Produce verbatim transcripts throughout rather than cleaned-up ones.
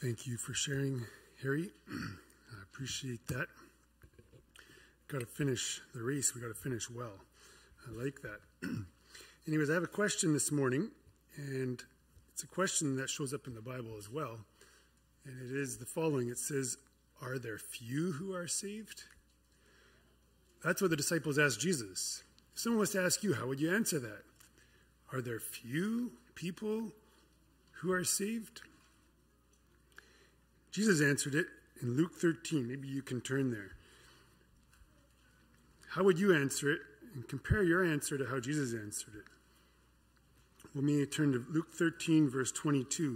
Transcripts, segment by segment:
Thank you for sharing, Harry. I appreciate that. Got to finish the race. We got to finish well. I like that. Anyways, I have a question this morning, and it's a question that shows up in the Bible as well. And it is the following. It says, "Are there few who are saved?" That's what the disciples asked Jesus. If someone was to ask you, how would you answer that? Are there few people who are saved? Jesus answered it in Luke thirteen. Maybe you can turn there. How would you answer it? And compare your answer to how Jesus answered it. Let me turn to Luke thirteen, verse twenty-two.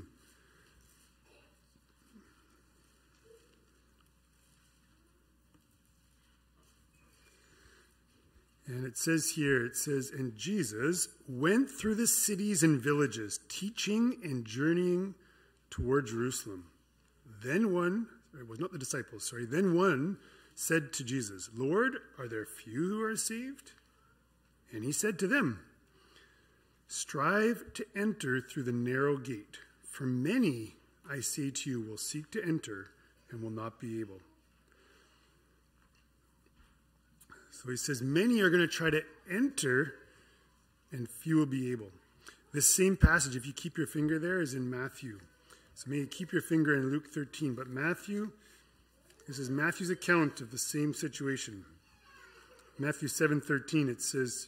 And it says here, it says, "And Jesus went through the cities and villages, teaching and journeying toward Jerusalem. Then one," it was not the disciples, sorry, "then one said to Jesus, 'Lord, are there few who are saved?' And he said to them, 'Strive to enter through the narrow gate, for many, I say to you, will seek to enter and will not be able.'" So he says, many are going to try to enter and few will be able. This same passage, if you keep your finger there, is in Matthew. So maybe keep your finger in Luke thirteen. But Matthew, this is Matthew's account of the same situation. Matthew seven thirteen, it says,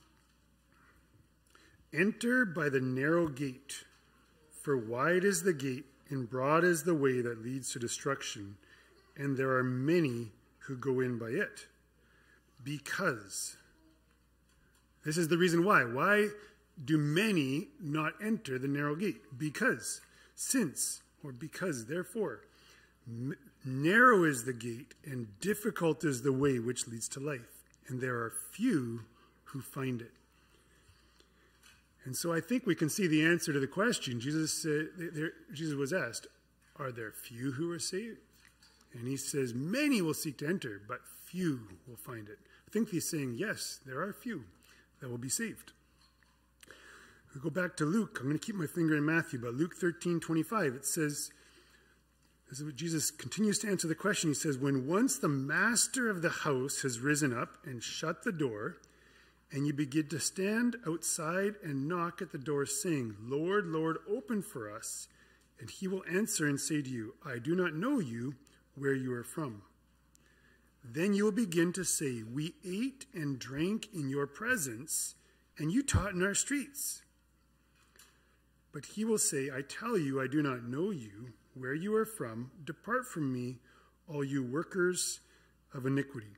"Enter by the narrow gate, for wide is the gate and broad is the way that leads to destruction, and there are many who go in by it. Because," this is the reason why. Why do many not enter the narrow gate? Because, since, or because, therefore, m- narrow is the gate and difficult is the way which leads to life, and there are few who find it. And so I think we can see the answer to the question. Jesus, uh, there, Jesus was asked, "Are there few who are saved?" And he says, many will seek to enter, but few will find it. I think he's saying, yes, there are few that will be saved. We go back to Luke. I'm going to keep my finger in Matthew, but Luke thirteen twenty-five, it says, this is what Jesus continues to answer the question. He says, "When once the master of the house has risen up and shut the door, and you begin to stand outside and knock at the door, saying, 'Lord, Lord, open for us,' and he will answer and say to you, 'I do not know you, where you are from.' Then you will begin to say, 'We ate and drank in your presence, and you taught in our streets.' But he will say, 'I tell you, I do not know you, where you are from. Depart from me, all you workers of iniquity.'"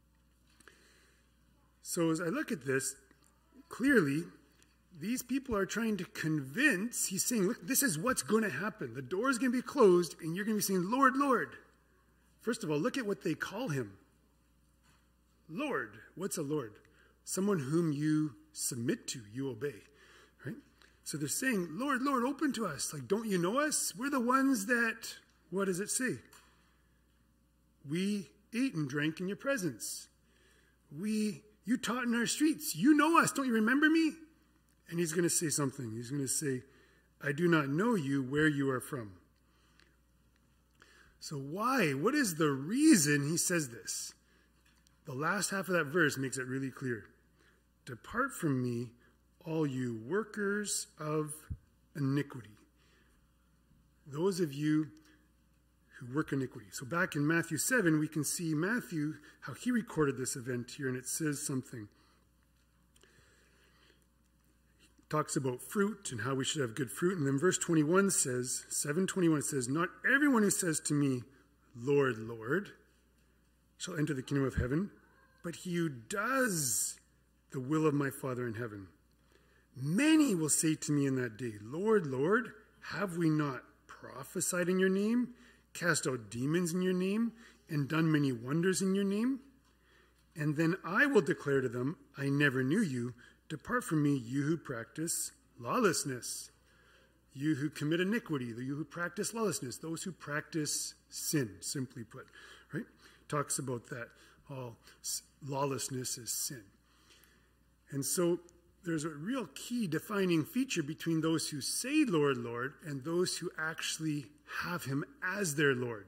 So as I look at this, clearly, these people are trying to convince, he's saying, look, this is what's going to happen. The door is going to be closed, and you're going to be saying, "Lord, Lord." First of all, look at what they call him. Lord. What's a Lord? Someone whom you submit to, you obey, right? So they're saying, "Lord, Lord, open to us." Like, don't you know us? We're the ones that, what does it say? "We ate and drank in your presence. We, you taught in our streets. You know us. Don't you remember me?" And he's going to say something. He's going to say, "I do not know you, where you are from." So why? What is the reason he says this? The last half of that verse makes it really clear. "Depart from me, all you workers of iniquity." Those of you who work iniquity. So back in Matthew seven, we can see Matthew, how he recorded this event here, and it says something. He talks about fruit and how we should have good fruit. And then verse twenty-one says, seven twenty-one, it says, "Not everyone who says to me, 'Lord, Lord,' shall enter the kingdom of heaven, but he who does the will of my Father in heaven. Many will say to me in that day, 'Lord, Lord, have we not prophesied in your name, cast out demons in your name, and done many wonders in your name?' And then I will declare to them, 'I never knew you. Depart from me, you who practice lawlessness.'" You who commit iniquity, you who practice lawlessness, those who practice sin, simply put, right? Talks about that. All lawlessness is sin. And so there's a real key defining feature between those who say, "Lord, Lord," and those who actually have him as their Lord.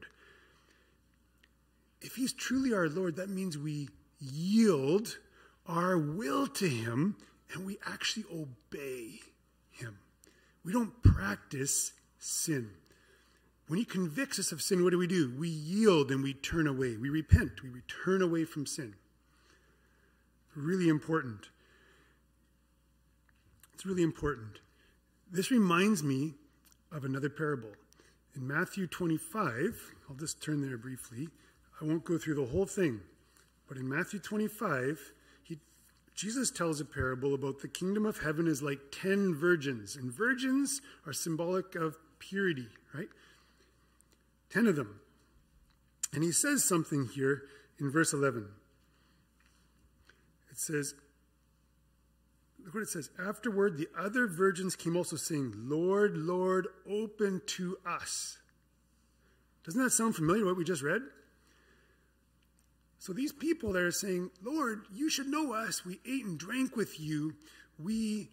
If he's truly our Lord, that means we yield our will to him and we actually obey him. We don't practice sin. When he convicts us of sin, what do we do? We yield and we turn away. We repent. We return away from sin. Really important. It's really important. This reminds me of another parable. In Matthew twenty-five, I'll just turn there briefly. I won't go through the whole thing. But in Matthew twenty-five, he, Jesus tells a parable about the kingdom of heaven is like ten virgins. And virgins are symbolic of purity, right? Ten of them. And he says something here in verse eleven. It says, look what it says. Afterward, the other virgins came also saying, Lord, Lord, open to us. Doesn't that sound familiar to what we just read? So these people that are saying, Lord, you should know us. We ate and drank with you. We,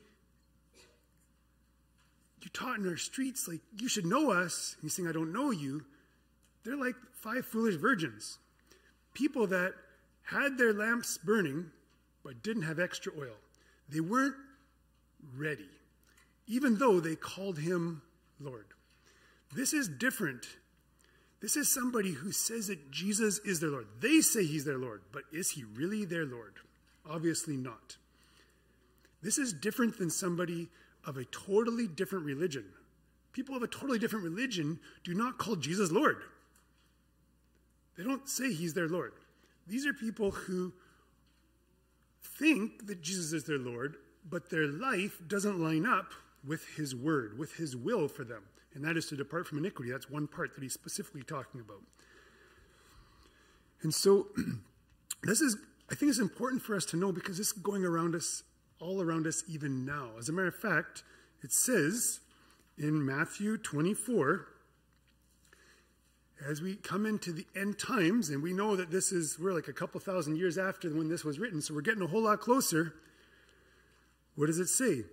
you taught in our streets. Like, you should know us. And he's saying, I don't know you. They're like five foolish virgins. People that had their lamps burning, but didn't have extra oil. They weren't ready, even though they called him Lord. This is different. This is somebody who says that Jesus is their Lord. They say he's their Lord, but is he really their Lord? Obviously not. This is different than somebody of a totally different religion. People of a totally different religion do not call Jesus Lord. They don't say he's their Lord. These are people who think that Jesus is their Lord, but their life doesn't line up with his word, with his will for them. And that is to depart from iniquity. That's one part that he's specifically talking about. And so this is, I think it's important for us to know because this is going around us, all around us even now. As a matter of fact, it says in Matthew twenty-four, as we come into the end times, and we know that this is, we're like a couple thousand years after when this was written, so we're getting a whole lot closer. What does it say?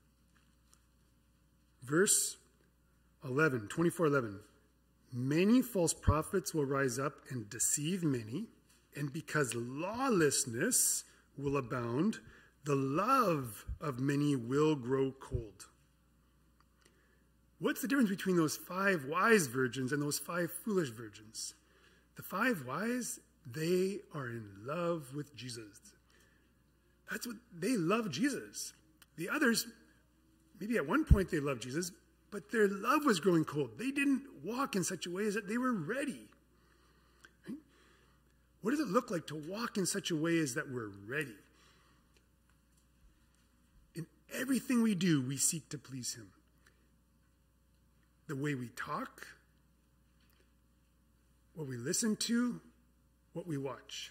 Verse eleven, twenty-four eleven. Many false prophets will rise up and deceive many, and because lawlessness will abound, the love of many will grow cold. What's the difference between those five wise virgins and those five foolish virgins? The five wise, they are in love with Jesus. That's what, they love Jesus. The others, maybe at one point they loved Jesus, but their love was growing cold. They didn't walk in such a way as that they were ready. Right? What does it look like to walk in such a way as that we're ready? In everything we do, we seek to please him. The way we talk, what we listen to, what we watch.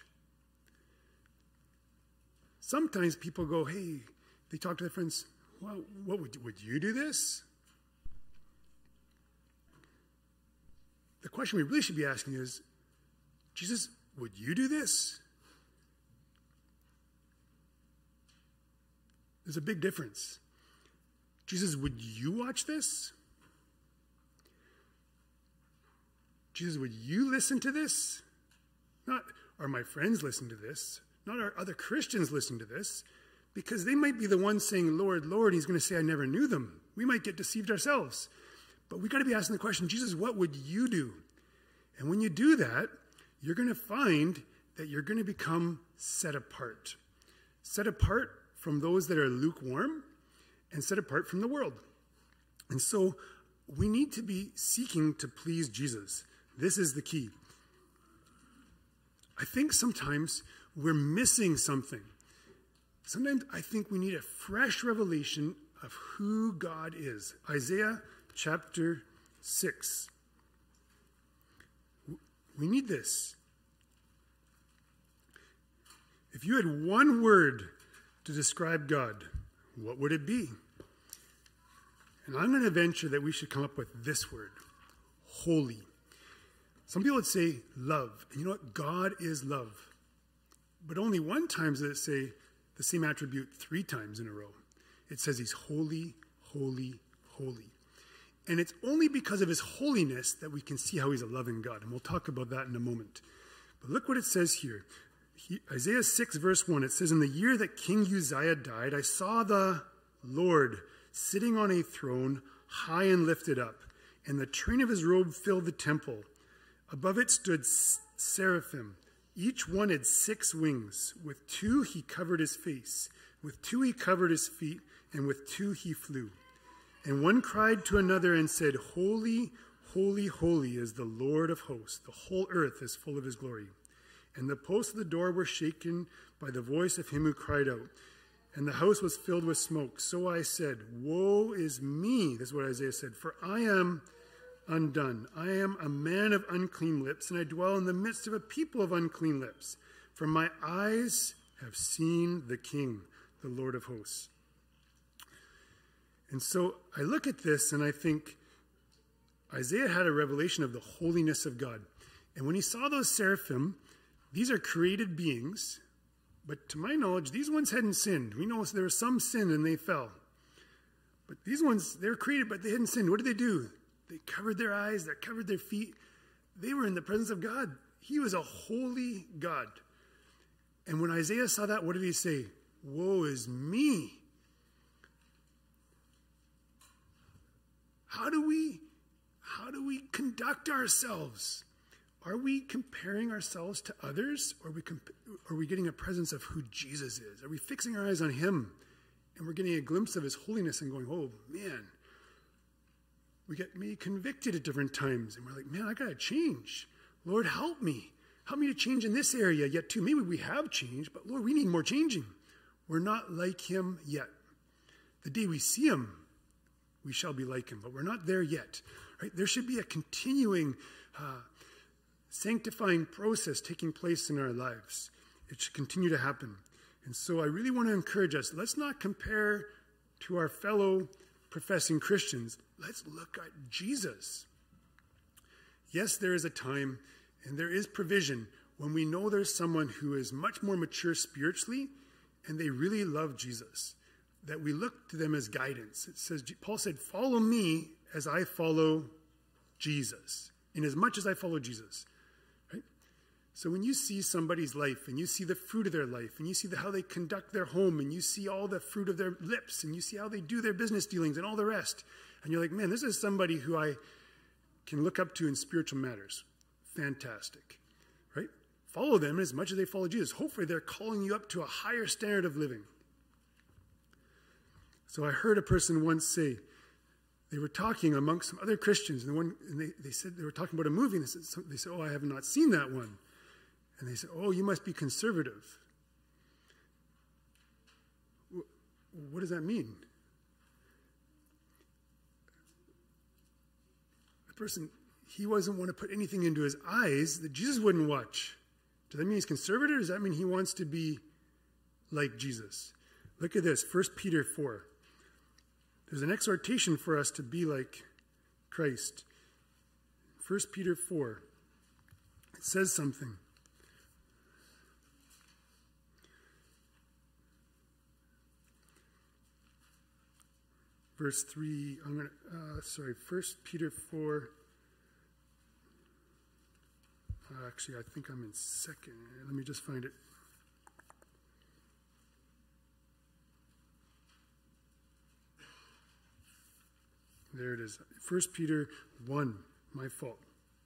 Sometimes people go, hey, they talk to their friends, well, what would, would you do this? The question we really should be asking is, Jesus, would you do this? There's a big difference. Jesus, would you watch this? Jesus, would you listen to this? Not, are my friends listening to this? Not are other Christians listening to this? Because they might be the ones saying, Lord, Lord, he's going to say, I never knew them. We might get deceived ourselves. But we got to be asking the question, Jesus, what would you do? And when you do that, you're going to find that you're going to become set apart. Set apart from those that are lukewarm and set apart from the world. And so we need to be seeking to please Jesus. This is the key. I think sometimes we're missing something. Sometimes I think we need a fresh revelation of who God is. Isaiah chapter six. We need this. If you had one word to describe God, what would it be? And I'm going to venture that we should come up with this word, holy. Some people would say love. And you know what? God is love. But only one time does it say the same attribute three times in a row. It says he's holy, holy, holy. And it's only because of his holiness that we can see how he's a loving God. And we'll talk about that in a moment. But look what it says here. He, Isaiah six, verse one, it says, in the year that King Uzziah died, I saw the Lord sitting on a throne, high and lifted up, and the train of his robe filled the temple. Above it stood seraphim. Each one had six wings. With two he covered his face, with two he covered his feet, and with two he flew. And one cried to another and said, Holy, holy, holy is the Lord of hosts. The whole earth is full of his glory. And the posts of the door were shaken by the voice of him who cried out. And the house was filled with smoke. So I said, Woe is me, this is what Isaiah said, for I am undone. I am a man of unclean lips, and I dwell in the midst of a people of unclean lips. For my eyes have seen the King, the Lord of hosts. And so I look at this and I think Isaiah had a revelation of the holiness of God. And when he saw those seraphim, these are created beings. But to my knowledge, these ones hadn't sinned. We know there was some sin and they fell. But these ones, they were created, but they hadn't sinned. What did they do? They covered their eyes, they covered their feet. They were in the presence of God. He was a holy God. And when Isaiah saw that, what did he say? Woe is me. How do we, how do we conduct ourselves? Are we comparing ourselves to others, or are we, comp- are we getting a presence of who Jesus is? Are we fixing our eyes on him, and we're getting a glimpse of his holiness and going, oh, man. We get me convicted at different times, and we're like, man, I got to change. Lord, help me. Help me to change in this area yet too. Maybe we have changed, but Lord, we need more changing. We're not like him yet. The day we see him, we shall be like him, but we're not there yet. Right? There should be a continuing uh, sanctifying process taking place in our lives. It should continue to happen. And so I really want to encourage us, let's not compare to our fellow professing Christians. Let's look at Jesus. Yes, there is a time and there is provision when we know there's someone who is much more mature spiritually and they really love Jesus, that we look to them as guidance. It says, Paul said, follow me as I follow Jesus, in as much as I follow Jesus. Right? So when you see somebody's life and you see the fruit of their life and you see the, how they conduct their home and you see all the fruit of their lips and you see how they do their business dealings and all the rest, and you're like, man, this is somebody who I can look up to in spiritual matters. Fantastic. Right? Follow them as much as they follow Jesus. Hopefully they're calling you up to a higher standard of living. So I heard a person once say, they were talking amongst some other Christians, and, the one, and they, they said they were talking about a movie, and they said, so they said, oh, I have not seen that one. And they said, oh, you must be conservative. What does that mean? The person, he wasn't want to put anything into his eyes that Jesus wouldn't watch. Does that mean he's conservative, or does that mean he wants to be like Jesus? Look at this, First Peter four. There's an exhortation for us to be like Christ. First Peter four. It says something. Verse three, I'm going to, uh, sorry, First Peter four. Uh, actually, I think I'm in second. Let me just find it. There it is. First Peter one, my fault.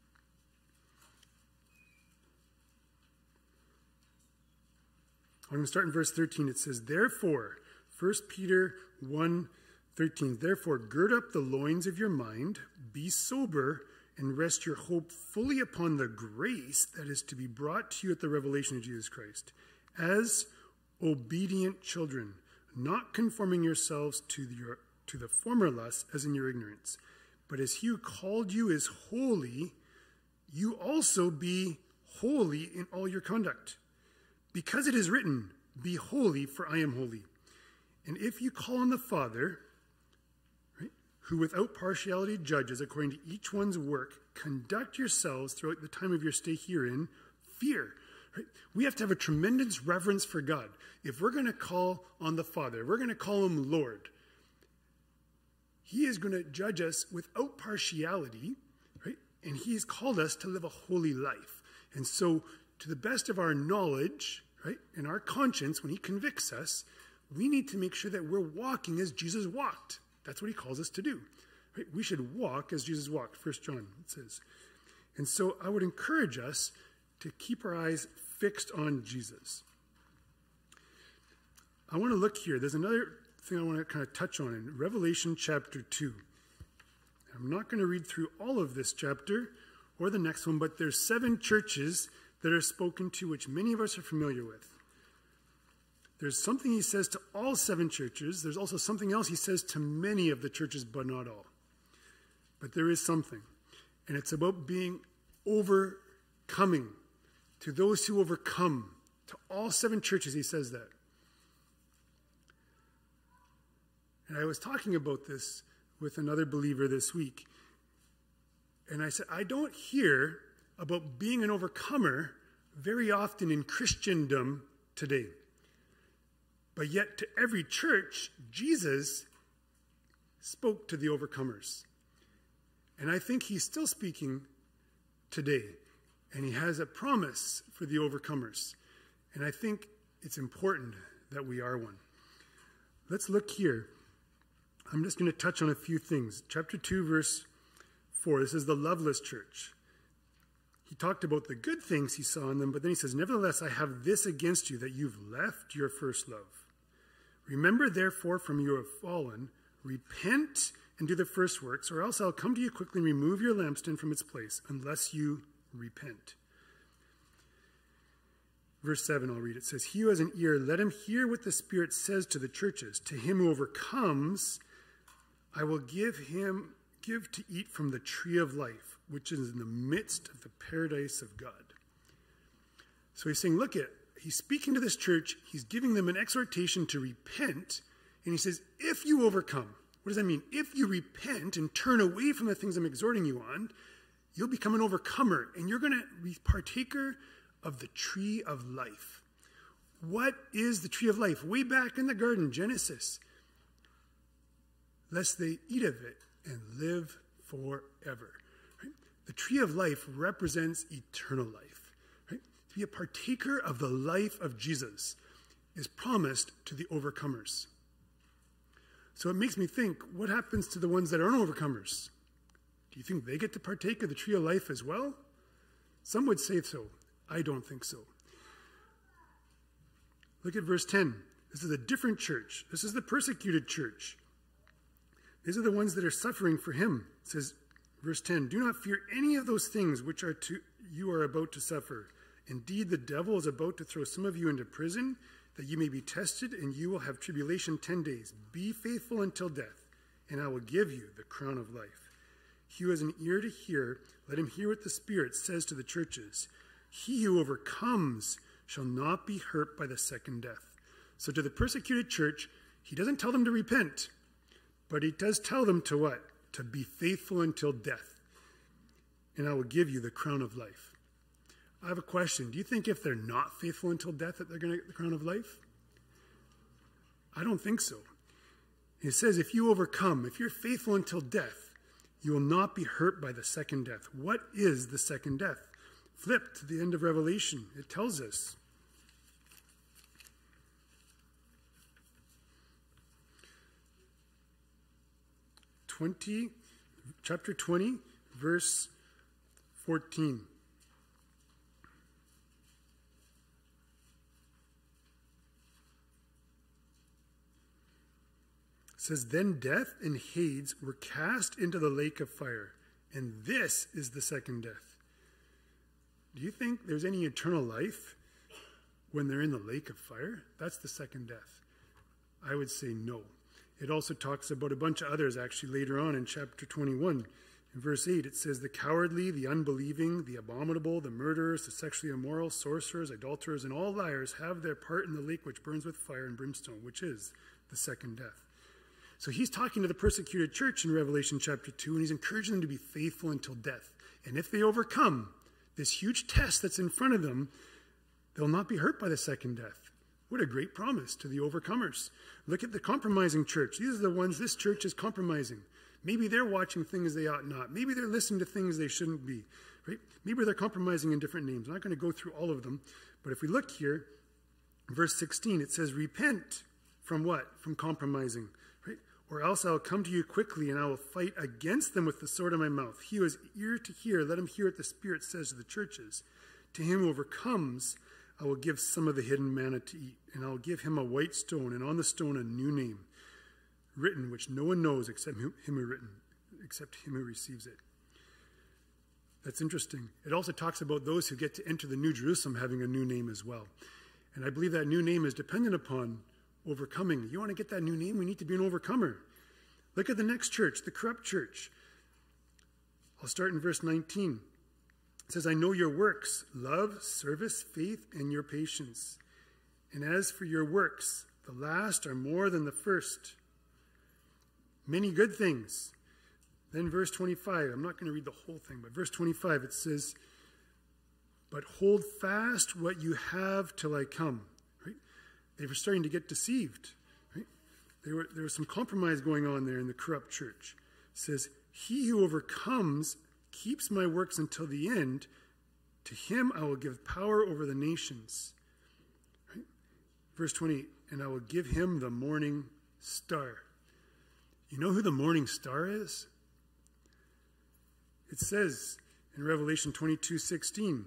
I'm going to start in verse thirteen. It says, therefore, First Peter one, thirteen, therefore, gird up the loins of your mind, be sober, and rest your hope fully upon the grace that is to be brought to you at the revelation of Jesus Christ, as obedient children, not conforming yourselves to your to the former lusts as in your ignorance. But as he who called you is holy, you also be holy in all your conduct. Because it is written, be holy, for I am holy. And if you call on the Father, right, who without partiality judges according to each one's work, conduct yourselves throughout the time of your stay herein, fear. Right? We have to have a tremendous reverence for God. If we're going to call on the Father, if we're going to call him Lord, he is going to judge us without partiality, right? And he has called us to live a holy life. And so, to the best of our knowledge, right, and our conscience, when he convicts us, we need to make sure that we're walking as Jesus walked. That's what he calls us to do. Right? We should walk as Jesus walked, First John, it says. And so I would encourage us to keep our eyes fixed on Jesus. I want to look here. There's another thing I want to kind of touch on in Revelation chapter two. I'm not going to read through all of this chapter or the next one, but there's seven churches that are spoken to, which many of us are familiar with. There's something he says to all seven churches. There's also something else he says to many of the churches, but not all. But there is something. And it's about being overcoming. To those who overcome. To all seven churches, he says that. And I was talking about this with another believer this week. And I said, I don't hear about being an overcomer very often in Christendom today. But yet to every church, Jesus spoke to the overcomers. And I think he's still speaking today. And he has a promise for the overcomers. And I think it's important that we are one. Let's look here. I'm just going to touch on a few things. Chapter two, verse four. This is the loveless church. He talked about the good things he saw in them, but then he says, nevertheless, I have this against you, that you've left your first love. Remember, therefore, from you have fallen, repent and do the first works, or else I'll come to you quickly and remove your lampstand from its place, unless you repent. Verse seven, I'll read. It says, he who has an ear, let him hear what the Spirit says to the churches. To him who overcomes, I will give him, give to eat from the tree of life, which is in the midst of the paradise of God. So he's saying, look at, he's speaking to this church, he's giving them an exhortation to repent, and he says, if you overcome, what does that mean? If you repent and turn away from the things I'm exhorting you on, you'll become an overcomer, and you're going to be partaker of the tree of life. What is the tree of life? Way back in the garden, Genesis. Lest they eat of it and live forever. Right? The tree of life represents eternal life. Right? To be a partaker of the life of Jesus is promised to the overcomers. So it makes me think, what happens to the ones that aren't overcomers? Do you think they get to partake of the tree of life as well? Some would say so. I don't think so. Look at verse ten. This is a different church. This is the persecuted church. These are the ones that are suffering for him. It says, verse ten, do not fear any of those things which are to, you are about to suffer. Indeed, the devil is about to throw some of you into prison, that you may be tested, and you will have tribulation ten days. Be faithful until death, and I will give you the crown of life. He who has an ear to hear, let him hear what the Spirit says to the churches. He who overcomes shall not be hurt by the second death. So to the persecuted church, he doesn't tell them to repent, but he does tell them to what? To be faithful until death. And I will give you the crown of life. I have a question. Do you think if they're not faithful until death that they're going to get the crown of life? I don't think so. It says if you overcome, if you're faithful until death, you will not be hurt by the second death. What is the second death? Flip to the end of Revelation. It tells us. twenty, chapter twenty, verse fourteen. It says, then death and Hades were cast into the lake of fire, and this is the second death. Do you think there's any eternal life when they're in the lake of fire? That's the second death. I would say no. It also talks about a bunch of others actually later on in chapter twenty-one. In verse eight, it says, the cowardly, the unbelieving, the abominable, the murderers, the sexually immoral, sorcerers, adulterers, and all liars have their part in the lake which burns with fire and brimstone, which is the second death. So he's talking to the persecuted church in Revelation chapter two, and he's encouraging them to be faithful until death. And if they overcome this huge test that's in front of them, they'll not be hurt by the second death. What a great promise to the overcomers. Look at the compromising church. These are the ones this church is compromising. Maybe they're watching things they ought not. Maybe they're listening to things they shouldn't be. Right? Maybe they're compromising in different names. I'm not going to go through all of them. But if we look here, verse sixteen, it says, repent from what? From compromising. Right? Or else I will come to you quickly, and I will fight against them with the sword of my mouth. He who has ear to hear, let him hear what the Spirit says to the churches. To him who overcomes, I will give some of the hidden manna to eat, and I will give him a white stone, and on the stone a new name, written, which no one knows except him who written, except him who receives it. That's interesting. It also talks about those who get to enter the New Jerusalem having a new name as well. And I believe that new name is dependent upon overcoming. You want to get that new name? We need to be an overcomer. Look at the next church, the corrupt church. I'll start in verse nineteen. It says, I know your works, love, service, faith, and your patience. And as for your works, the last are more than the first. Many good things. Then verse twenty-five, I'm not going to read the whole thing, but verse twenty-five, it says, but hold fast what you have till I come. Right? They were starting to get deceived. Right? They were, there was some compromise going on there in the corrupt church. It says, he who overcomes keeps my works until the end. To him I will give power over the nations. Right? Verse twenty, and I will give him the morning star. You know who the morning star is? It says in Revelation twenty-two sixteen.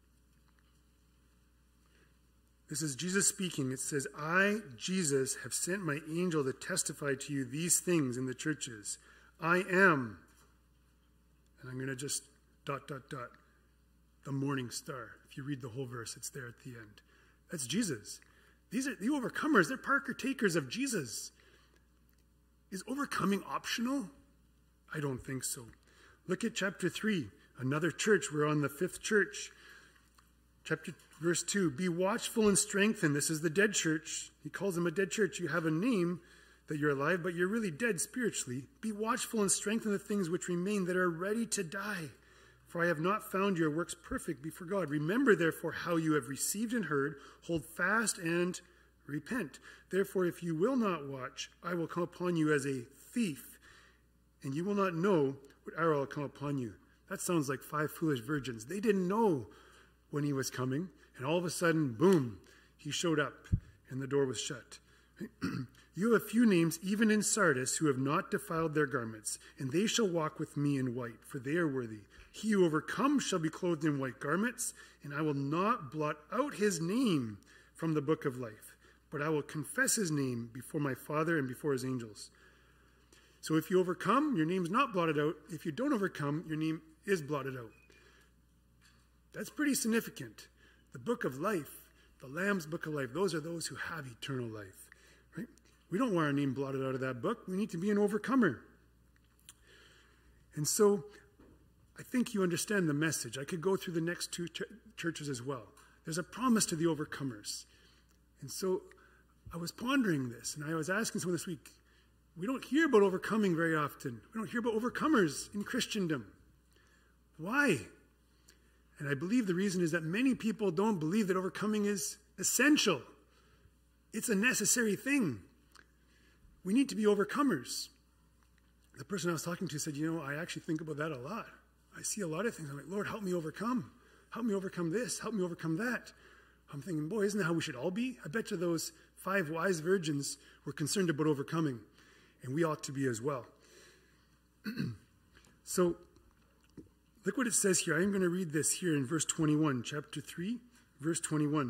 This is Jesus speaking. It says, I, Jesus, have sent my angel to testify to you these things in the churches. I am, and I'm going to just dot, dot, dot, the morning star. If you read the whole verse, it's there at the end. That's Jesus. These are the overcomers. They're partakers of Jesus. Is overcoming optional? I don't think so. Look at chapter three, another church. We're on the fifth church. Chapter verse two, be watchful and strengthen. This is the dead church. He calls them a dead church. You have a name that you're alive, but you're really dead spiritually. Be watchful and strengthen the things which remain that are ready to die. For I have not found your works perfect before God. Remember, therefore, how you have received and heard. Hold fast and repent. Therefore, if you will not watch, I will come upon you as a thief, and you will not know what hour I will come upon you. That sounds like five foolish virgins. They didn't know when he was coming, and all of a sudden, boom, he showed up, and the door was shut. You have a few names, even in Sardis, who have not defiled their garments, and they shall walk with me in white, for they are worthy. He who overcomes shall be clothed in white garments, and I will not blot out his name from the book of life, but I will confess his name before my Father and before his angels. So if you overcome, your name's not blotted out. If you don't overcome, your name is blotted out. That's pretty significant. The book of life, the Lamb's book of life, those are those who have eternal life. Right? We don't want our name blotted out of that book. We need to be an overcomer. And so I think you understand the message. I could go through the next two ch- churches as well. There's a promise to the overcomers. And so I was pondering this, and I was asking someone this week, we don't hear about overcoming very often. We don't hear about overcomers in Christendom. Why? And I believe the reason is that many people don't believe that overcoming is essential. It's a necessary thing. We need to be overcomers. The person I was talking to said, you know, I actually think about that a lot. I see a lot of things. I'm like, Lord, help me overcome. Help me overcome this. Help me overcome that. I'm thinking, boy, isn't that how we should all be? I bet you those five wise virgins were concerned about overcoming, and we ought to be as well. So, look what it says here. I'm going to read this here in verse twenty-one, chapter three, verse twenty-one.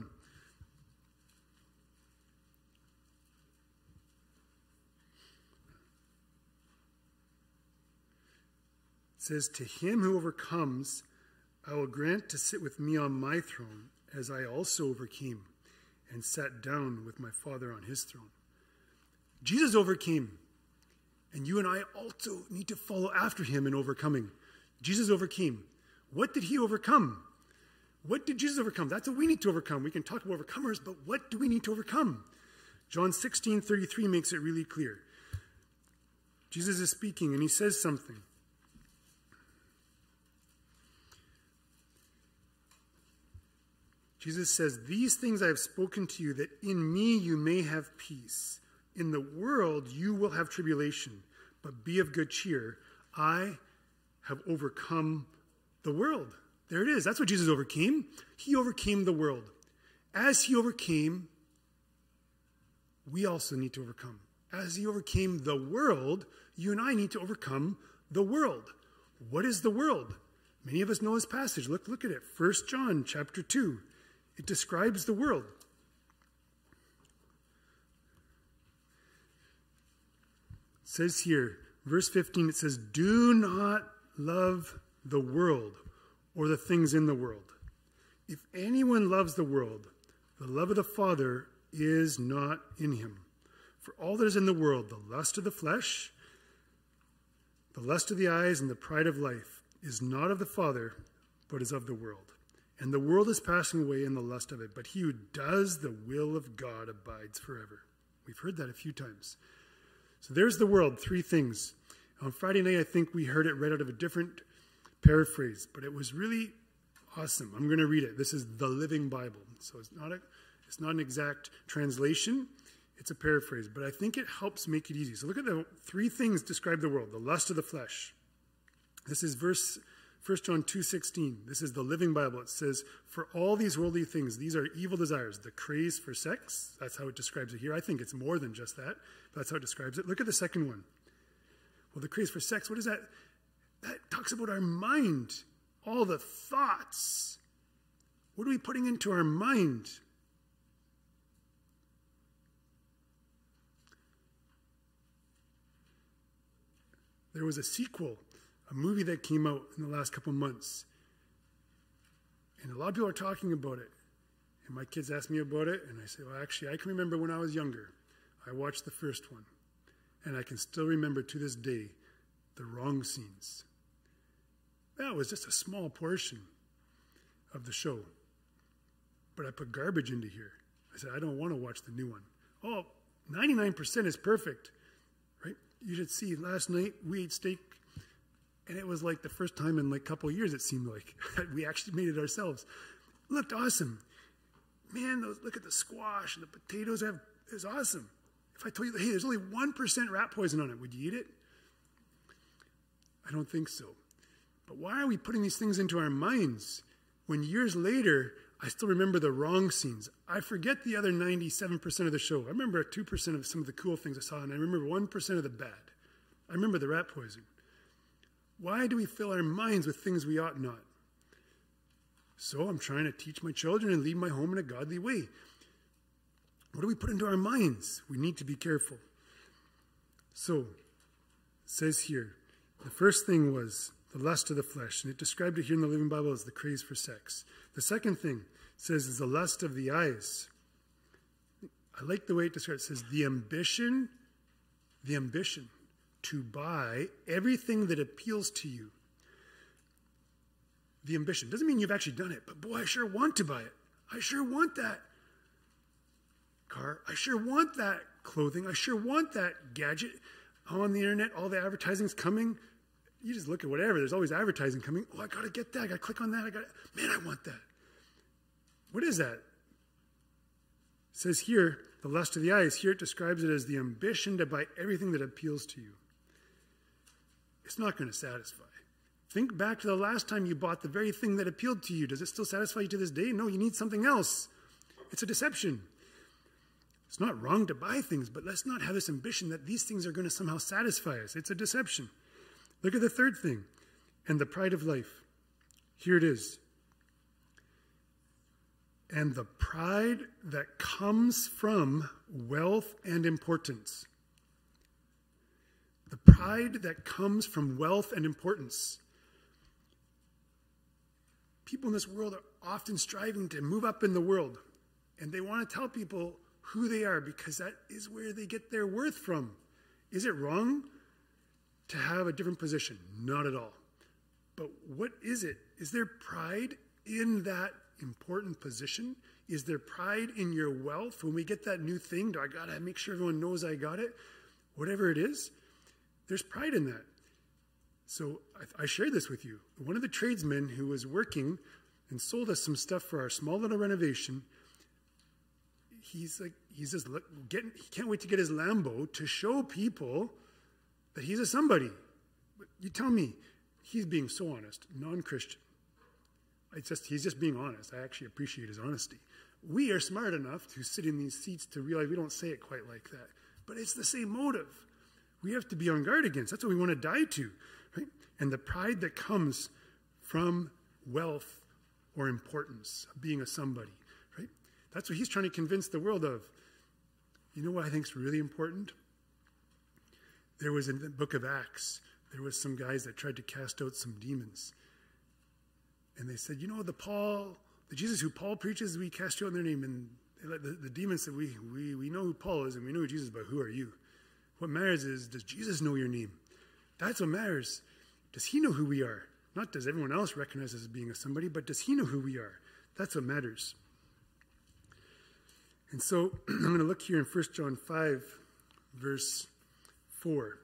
It says, to him who overcomes, I will grant to sit with me on my throne, as I also overcame and sat down with my Father on his throne. Jesus overcame, and you and I also need to follow after him in overcoming. Jesus overcame. What did he overcome? What did Jesus overcome? That's what we need to overcome. We can talk about overcomers, but what do we need to overcome? John sixteen thirty-three makes it really clear. Jesus is speaking, and he says something. Jesus says, these things I have spoken to you, that in me you may have peace. In the world you will have tribulation, but be of good cheer. I have overcome the world. There it is. That's what Jesus overcame. He overcame the world. As he overcame, we also need to overcome. As he overcame the world, you and I need to overcome the world. What is the world? Many of us know this passage. Look, look at it. First John chapter two. It describes the world. It says here, verse fifteen, it says, do not love the world or the things in the world. If anyone loves the world, the love of the Father is not in him. For all that is in the world, the lust of the flesh, the lust of the eyes, and the pride of life, is not of the Father, but is of the world. And the world is passing away in the lust of it, but he who does the will of God abides forever. We've heard that a few times. So there's the world, three things. On Friday night, I think we heard it read out of a different paraphrase, but it was really awesome. I'm going to read it. This is the Living Bible. So it's not a, it's not an exact translation. It's a paraphrase, but I think it helps make it easy. So look at the three things describe the world. The lust of the flesh. This is verse First John two sixteen. This is the Living Bible. It says, for all these worldly things, these are evil desires. The craze for sex, that's how it describes it here. I think it's more than just that, but that's how it describes it. Look at the second one. Well, the craze for sex, what is that? That talks about our mind, all the thoughts. What are we putting into our mind? There was a sequel, a movie that came out in the last couple months. And a lot of people are talking about it. And my kids ask me about it, and I say, well, actually, I can remember when I was younger. I watched the first one. And I can still remember to this day the wrong scenes. That was just a small portion of the show. But I put garbage into here. I said, I don't want to watch the new one. Oh, ninety-nine percent is perfect. Right? You should see, last night we ate steak, and it was like the first time in like a couple of years, it seemed like. We actually made it ourselves. It looked awesome. Man, those, look at the squash and the potatoes. Have, it was awesome. If I told you, hey, there's only one percent rat poison on it, would you eat it? I don't think so. But why are we putting these things into our minds when years later, I still remember the wrong scenes? I forget the other ninety-seven percent of the show. I remember two percent of some of the cool things I saw, and I remember one percent of the bad. I remember the rat poison. Why do we fill our minds with things we ought not? So I'm trying to teach my children and lead my home in a godly way. What do we put into our minds? We need to be careful. So, it says here, the first thing was the lust of the flesh, and it described it here in the Living Bible as the craze for sex. The second thing says is the lust of the eyes. I like the way it describes it. It says the ambition, the ambition to buy everything that appeals to you. The ambition. Doesn't mean you've actually done it, but boy, I sure want to buy it. I sure want that car. I sure want that clothing. I sure want that gadget. On the internet, all the advertising's coming. You just look at whatever. There's always advertising coming. Oh, I got to get that. I got to click on that. I got Man, I want that. What is that? It says here, the lust of the eyes. Here it describes it as the ambition to buy everything that appeals to you. It's not going to satisfy. Think back to the last time you bought the very thing that appealed to you. Does it still satisfy you to this day? No, you need something else. It's a deception. It's not wrong to buy things, but let's not have this ambition that these things are going to somehow satisfy us. It's a deception. Look at the third thing, and the pride of life. Here it is. And the pride that comes from wealth and importance. The pride that comes from wealth and importance. People in this world are often striving to move up in the world, and they want to tell people who they are because that is where they get their worth from. Is it wrong to have a different position? Not at all. But what is it? Is there pride in that important position? Is there pride in your wealth? When we get that new thing, do I got to make sure everyone knows I got it? Whatever it is, there's pride in that. So I, I shared this with you. One of the tradesmen who was working and sold us some stuff for our small little renovation. He's like, he's just getting, he can't wait to get his Lambo to show people that he's a somebody. But you tell me, he's being so honest, non-Christian. It's just, he's just being honest. I actually appreciate his honesty. We are smart enough to sit in these seats to realize we don't say it quite like that. But it's the same motive. We have to be on guard against. That's what we want to die to, right? And the pride that comes from wealth or importance, of being a somebody, right? That's what he's trying to convince the world of. You know what I think is really important? There was in the book of Acts, there was some guys that tried to cast out some demons. And they said, you know, the Paul, the Jesus who Paul preaches, we cast you out in their name. And they let the, the demons said, we, we, we know who Paul is and we know who Jesus is, but who are you? What matters is, does Jesus know your name? That's what matters. Does he know who we are? Not does everyone else recognize us as being a somebody, but does he know who we are? That's what matters. And so I'm going to look here in First John five, verse four.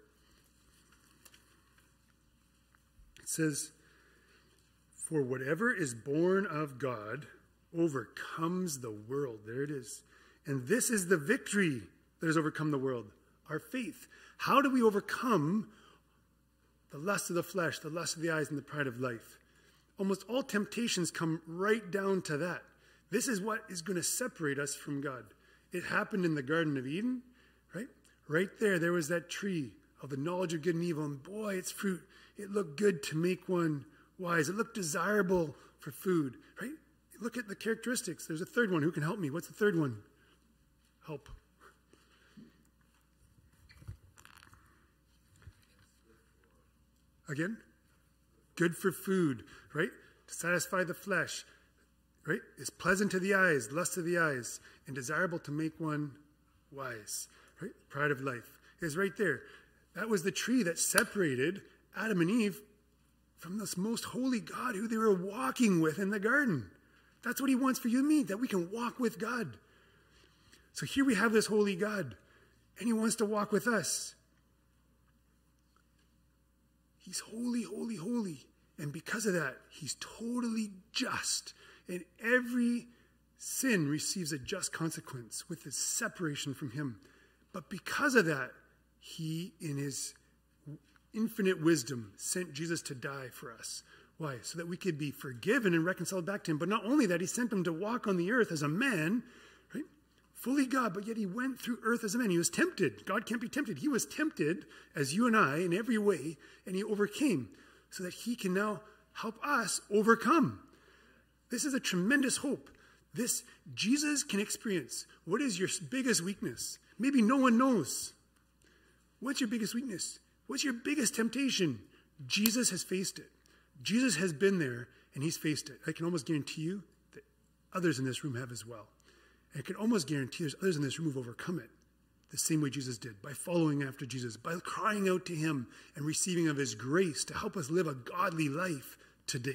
It says, for whatever is born of God overcomes the world. There it is. And this is the victory that has overcome the world, our faith. How do we overcome the lust of the flesh, the lust of the eyes, and the pride of life? Almost all temptations come right down to that. This is what is going to separate us from God. It happened in the Garden of Eden, right? Right there, there was that tree of the knowledge of good and evil, and boy, its fruit, it looked good to make one wise. It looked desirable for food, right? Look at the characteristics. There's a third one. Who can help me? What's the third one? Help. Again? Good for food, right? To satisfy the flesh, right? It's pleasant to the eyes, lust of the eyes, and desirable to make one wise, right? Pride of life is right there. That was the tree that separated Adam and Eve from this most holy God who they were walking with in the garden. That's what he wants for you and me, that we can walk with God. So here we have this holy God, and he wants to walk with us. He's holy, holy, holy. And because of that, he's totally just. And every sin receives a just consequence with its separation from him. But because of that, he, in his infinite wisdom, sent Jesus to die for us. Why? So that we could be forgiven and reconciled back to him. But not only that, he sent him to walk on the earth as a man, right? Fully God, but yet he went through earth as a man. He was tempted. God can't be tempted. He was tempted as you and I in every way, and he overcame so that he can now help us overcome. This is a tremendous hope. This Jesus can experience. What is your biggest weakness? Maybe no one knows. What's your biggest weakness? What's your biggest temptation? Jesus has faced it. Jesus has been there, and he's faced it. I can almost guarantee you that others in this room have as well. And I can almost guarantee there's others in this room who've overcome it the same way Jesus did, by following after Jesus, by crying out to him and receiving of his grace to help us live a godly life today.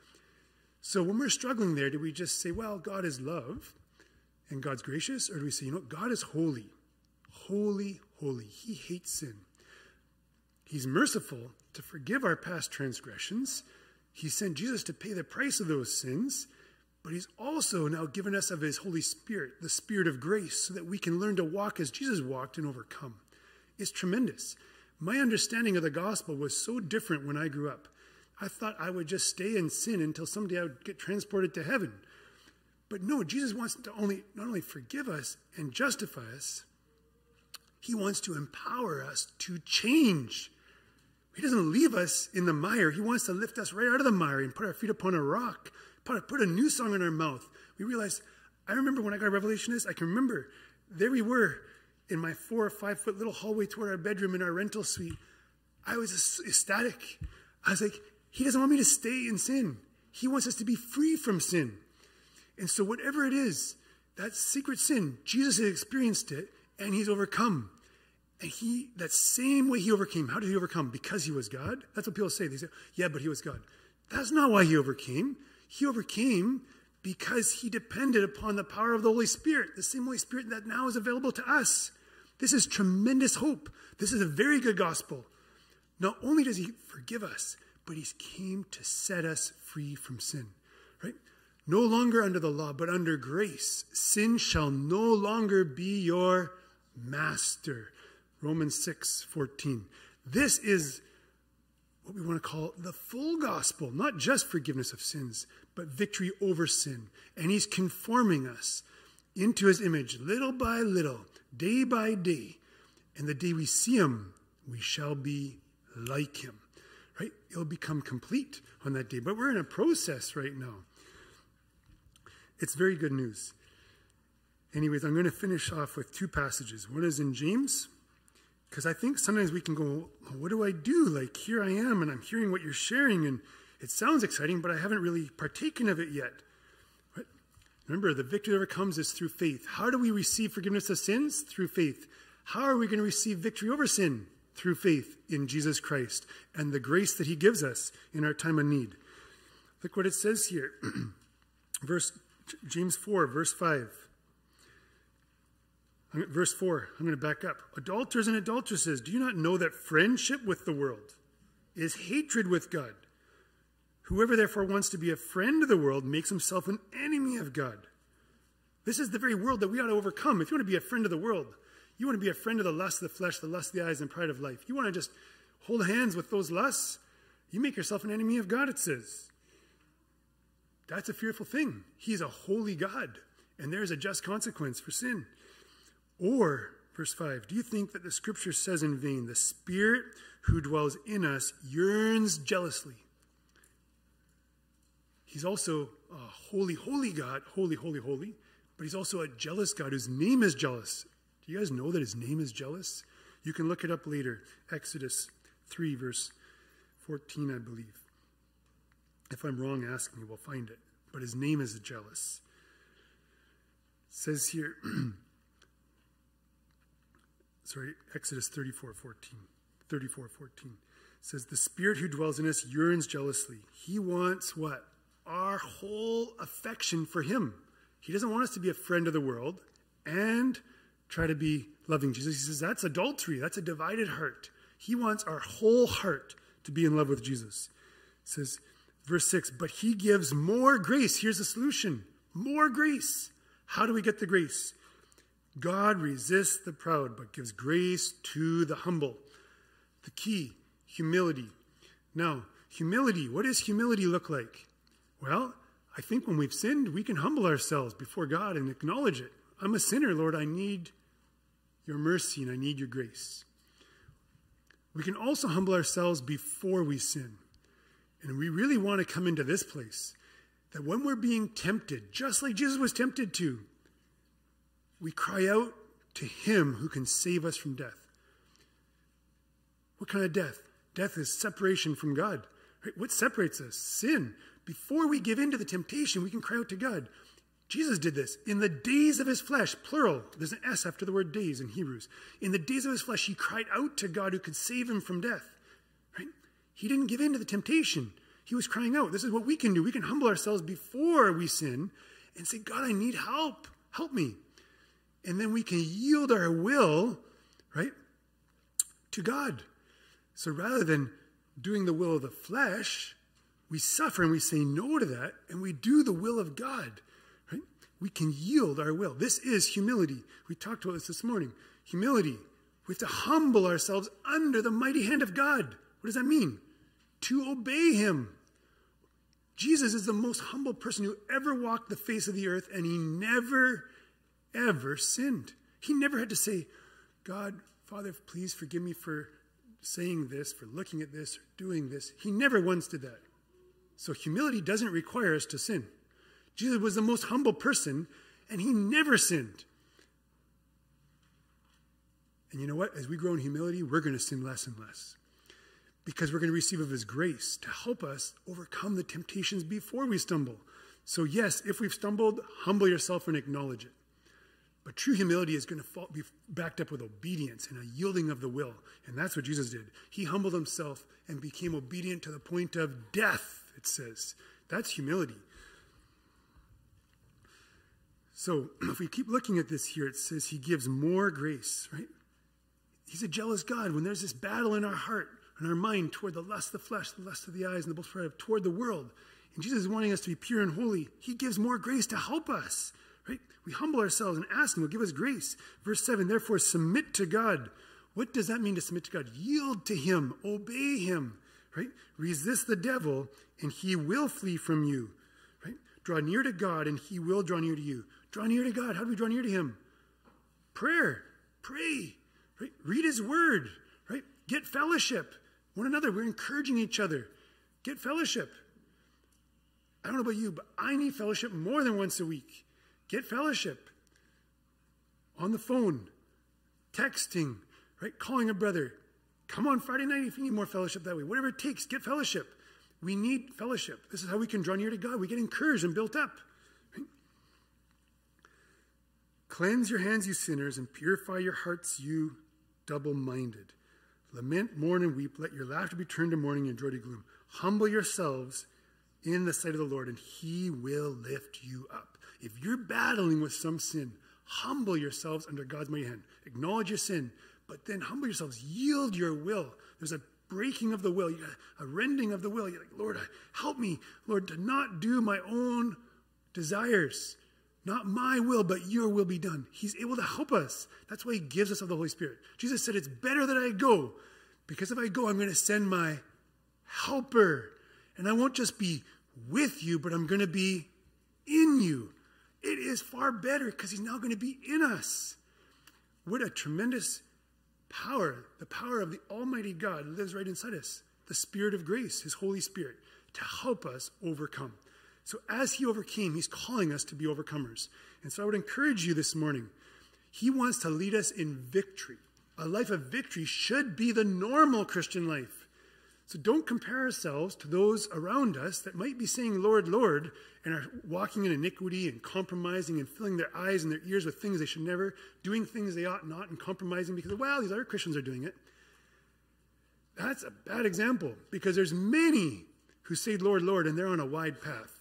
So when we're struggling there, do we just say, well, God is love and God's gracious? Or do we say, you know, God is holy, holy, holy. He hates sin. He's merciful to forgive our past transgressions. He sent Jesus to pay the price of those sins, but he's also now given us of his Holy Spirit, the Spirit of grace, so that we can learn to walk as Jesus walked and overcome. It's tremendous. My understanding of the gospel was so different when I grew up. I thought I would just stay in sin until someday I would get transported to heaven. But no, Jesus wants to only not only forgive us and justify us, he wants to empower us to change. He doesn't leave us in the mire. He wants to lift us right out of the mire and put our feet upon a rock, put, put a new song in our mouth. We realize, I remember when I got a revelation of this, I can remember, there we were in my four or five foot little hallway toward our bedroom in our rental suite. I was ecstatic. I was like, he doesn't want me to stay in sin. He wants us to be free from sin. And so whatever it is, that secret sin, Jesus has experienced it and he's overcome. And he, that same way he overcame, how did he overcome? Because he was God? That's what people say. They say, yeah, but he was God. That's not why he overcame. He overcame because he depended upon the power of the Holy Spirit, the same Holy Spirit that now is available to us. This is tremendous hope. This is a very good gospel. Not only does he forgive us, but he came to set us free from sin, right? No longer under the law, but under grace. Sin shall no longer be your master. Romans six fourteen. This is what we want to call the full gospel, not just forgiveness of sins, but victory over sin. And he's conforming us into his image little by little, day by day. And the day we see him, we shall be like him. Right? It'll become complete on that day. But we're in a process right now. It's very good news. Anyways, I'm going to finish off with two passages. One is in James, because I think sometimes we can go, well, what do I do? Like, here I am, and I'm hearing what you're sharing, and it sounds exciting, but I haven't really partaken of it yet. But remember, the victory that overcomes is through faith. How do we receive forgiveness of sins? Through faith. How are we going to receive victory over sin? Through faith in Jesus Christ and the grace that he gives us in our time of need. Look what it says here. Verse James four, verse five. Verse four, I'm going to back up. Adulterers and adulteresses, do you not know that friendship with the world is hatred with God? Whoever therefore wants to be a friend of the world makes himself an enemy of God. This is the very world that we ought to overcome. If you want to be a friend of the world, you want to be a friend of the lust of the flesh, the lust of the eyes, and pride of life. You want to just hold hands with those lusts, you make yourself an enemy of God, it says. That's a fearful thing. He's a holy God, and there's a just consequence for sin. Or, verse five, do you think that the scripture says in vain, the Spirit who dwells in us yearns jealously? He's also a holy, holy God, holy, holy, holy, but he's also a jealous God whose name is jealous. Do you guys know that his name is jealous? You can look it up later. Exodus three, verse fourteen, I believe. If I'm wrong, ask me, we'll find it. But his name is jealous. It says here, sorry, Exodus thirty-four fourteen. thirty-four fourteen. It says, the Spirit who dwells in us yearns jealously. He wants what? Our whole affection for him. He doesn't want us to be a friend of the world and try to be loving Jesus. He says that's adultery. That's a divided heart. He wants our whole heart to be in love with Jesus. It says, verse six, but he gives more grace. Here's the solution. More grace. How do we get the grace? God resists the proud, but gives grace to the humble. The key, humility. Now, humility, what does humility look like? Well, I think when we've sinned, we can humble ourselves before God and acknowledge it. I'm a sinner, Lord. I need your mercy and I need your grace. We can also humble ourselves before we sin. And we really want to come into this place, that when we're being tempted, just like Jesus was tempted to, we cry out to him who can save us from death. What kind of death? Death is separation from God. Right? What separates us? Sin. Before we give in to the temptation, we can cry out to God. Jesus did this. In the days of his flesh, plural, there's an S after the word days in Hebrews. In the days of his flesh, he cried out to God who could save him from death. Right? He didn't give in to the temptation. He was crying out. This is what we can do. We can humble ourselves before we sin and say, God, I need help. Help me. And then we can yield our will, right, to God. So rather than doing the will of the flesh, we suffer and we say no to that, and we do the will of God, right? We can yield our will. This is humility. We talked about this this morning. Humility. We have to humble ourselves under the mighty hand of God. What does that mean? To obey him. Jesus is the most humble person who ever walked the face of the earth, and he never, ever sinned. He never had to say, God, Father, please forgive me for saying this, for looking at this, or doing this. He never once did that. So humility doesn't require us to sin. Jesus was the most humble person, and he never sinned. And you know what? As we grow in humility, we're going to sin less and less. Because we're going to receive of his grace to help us overcome the temptations before we stumble. So yes, if we've stumbled, humble yourself and acknowledge it. But true humility is going to fall, be backed up with obedience and a yielding of the will. And that's what Jesus did. He humbled himself and became obedient to the point of death, it says. That's humility. So if we keep looking at this here, it says he gives more grace, right? He's a jealous God. When there's this battle in our heart, in our mind toward the lust of the flesh, the lust of the eyes, and the boast of pride, toward the world, and Jesus is wanting us to be pure and holy, he gives more grace to help us, right? We humble ourselves and ask him, he'll give us grace. Verse seven, therefore submit to God. What does that mean to submit to God? Yield to him, obey him, right? Resist the devil, and he will flee from you, right? Draw near to God, and he will draw near to you. Draw near to God. How do we draw near to him? Prayer. Pray, right? Read his word, right? Get fellowship. One another. We're encouraging each other. Get fellowship. I don't know about you, but I need fellowship more than once a week. Get fellowship. On the phone. Texting. Right? Calling a brother. Come on Friday night if you need more fellowship that way. Whatever it takes, get fellowship. We need fellowship. This is how we can draw near to God. We get encouraged and built up. Right? Cleanse your hands, you sinners, and purify your hearts, you double-minded. Lament, mourn, and weep. Let your laughter be turned to mourning and joy to gloom. Humble yourselves in the sight of the Lord, and he will lift you up. If you're battling with some sin, humble yourselves under God's mighty hand. Acknowledge your sin, but then humble yourselves. Yield your will. There's a breaking of the will, a rending of the will. You're like, Lord, help me, Lord, to not do my own desires. Not my will, but your will be done. He's able to help us. That's why he gives us of the Holy Spirit. Jesus said, it's better that I go, because if I go, I'm going to send my helper. And I won't just be with you, but I'm going to be in you. It is far better because he's now going to be in us. What a tremendous power. The power of the Almighty God lives right inside us. The Spirit of grace, his Holy Spirit, to help us overcome. So as he overcame, he's calling us to be overcomers. And so I would encourage you this morning. He wants to lead us in victory. A life of victory should be the normal Christian life. So don't compare ourselves to those around us that might be saying, Lord, Lord, and are walking in iniquity and compromising and filling their eyes and their ears with things they should never, doing things they ought not, and compromising because, well, these other Christians are doing it. That's a bad example because there's many who say, Lord, Lord, and they're on a wide path.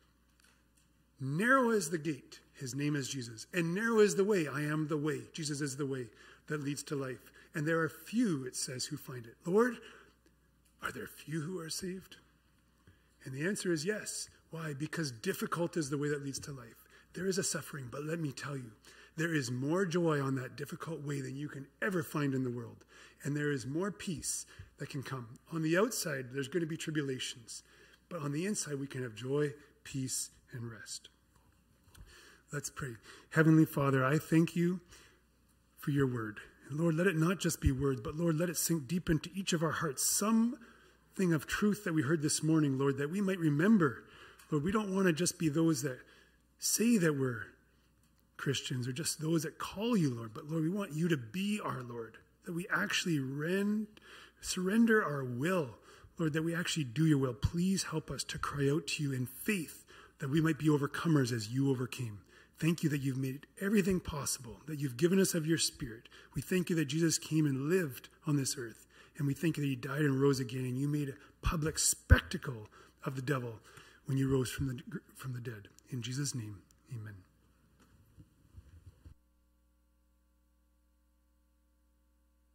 Narrow is the gate. His name is Jesus. And narrow is the way. I am the way. Jesus is the way that leads to life. And there are few, it says, who find it. Lord, are there few who are saved? And the answer is yes. Why? Because difficult is the way that leads to life. There is a suffering, but let me tell you, there is more joy on that difficult way than you can ever find in the world. And there is more peace that can come. On the outside, there's going to be tribulations. But on the inside, we can have joy, peace, and rest. Let's pray. Heavenly Father, I thank you for your word. And Lord, let it not just be words, but Lord, let it sink deep into each of our hearts. Something of truth that we heard this morning, Lord, that we might remember. Lord, we don't want to just be those that say that we're Christians or just those that call you, Lord. But Lord, we want you to be our Lord, that we actually rend, surrender our will, Lord, that we actually do your will. Please help us to cry out to you in faith that we might be overcomers as you overcame. Thank you that you've made everything possible, that you've given us of your Spirit. We thank you that Jesus came and lived on this earth. And we thank you that he died and rose again, and you made a public spectacle of the devil when you rose from the, from the dead. In Jesus' name, amen.